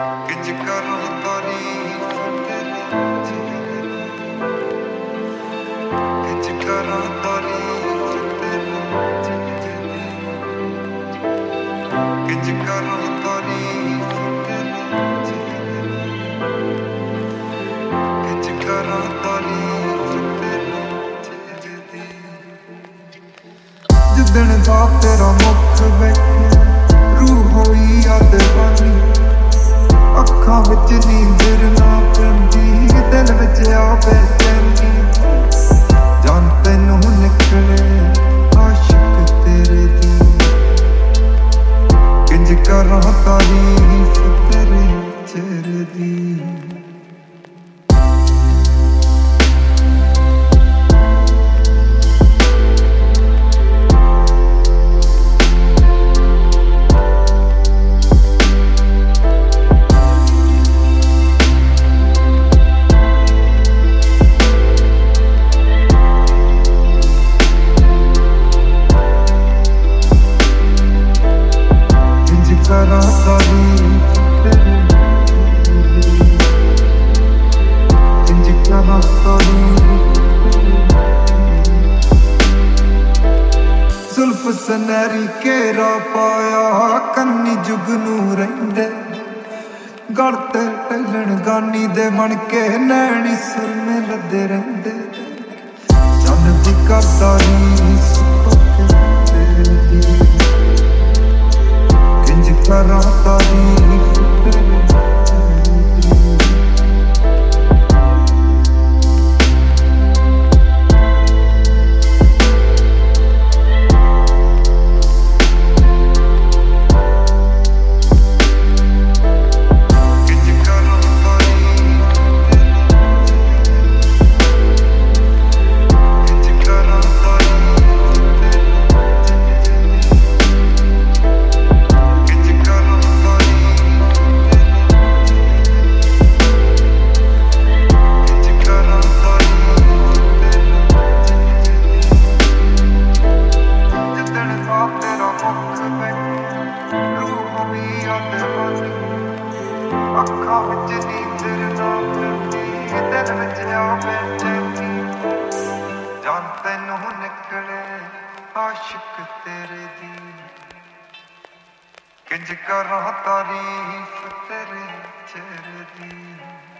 किंज करो तारीफ तेरे चेहरे किंज करो तारीफ तेरे चेहरे किंज करो तारीफ तेरे चेहरे किंज करो तारीफ तेरे चेहरे जिदण दा तेरा मुख वेखे रूह होई आ दीवानी ਅੱਖਾਂ ਵਿੱਚ ਨੀਂਦਰ ਨਾ ਪੈਂਦੀ ਦਿਲ ਵਿੱਚ ਆ ਬੇਚੈਨੀ ਜਾਨ ਤੈਨੂੰ ਨਿਕਲੇ ਆਸ਼ਿਕ ਤੇਰੇ ਦੀ ਕਿੰਜ ਕਰਾਂ ਤਾਰੀਫ ਤੇਰੇ ਚਿਹਰੇ ਦੀ जुल्फ सनैरी घेरा पाया कन्नी जुगनू रहिंदे गल ते टैलण गानी दे बन के नैनी सुरमे लदे रहिंदे चन दी करदा रीस तेरे दी किंज करां तारीफ तेरे ਅੱਖਾਂ ਵਿੱਚ ਨੀਂਦਰ ਨਾ ਪੈਂਦੀ ਦਿਲ ਵਿੱਚ ਆ ਬੇਚੈਨੀ ਜਾਨ ਤੈਨੂੰ ਨਿਕਲੇ ਆਸ਼ਿਕ ਤੇਰੇ ਦੀ ਕਿੰਜ ਕਰਾਂ ਤਾਰੀਫ ਤੇਰੇ ਚਿਹਰੇ ਦੀ